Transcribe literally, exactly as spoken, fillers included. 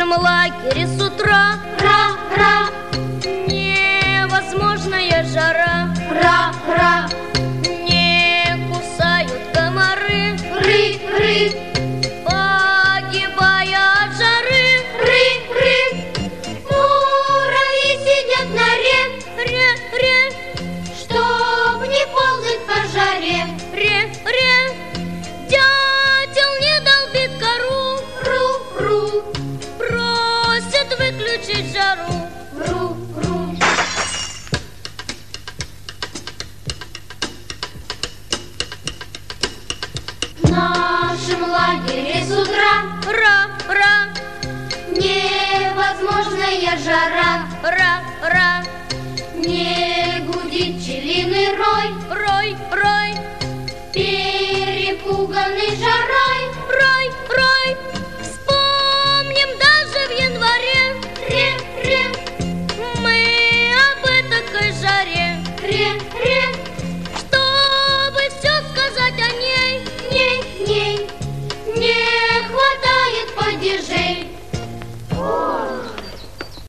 нашем лагере с утра Ра-ра, невозможная жара. ра-ра, Не кусают комары, ры-ры, погибая от жары. ры-ры. Муравьи сидят на ре, Ре-ре, чтоб не ползать по жаре. ре-ре, дятел не долбит кору, Ру-ру, просит выключить жару. ру-ру. В нашем лагере с утра Ра-ра, невозможная жара. ра-ра, Не гудит пчелиный рой, рой, рой, перепуганный жарой.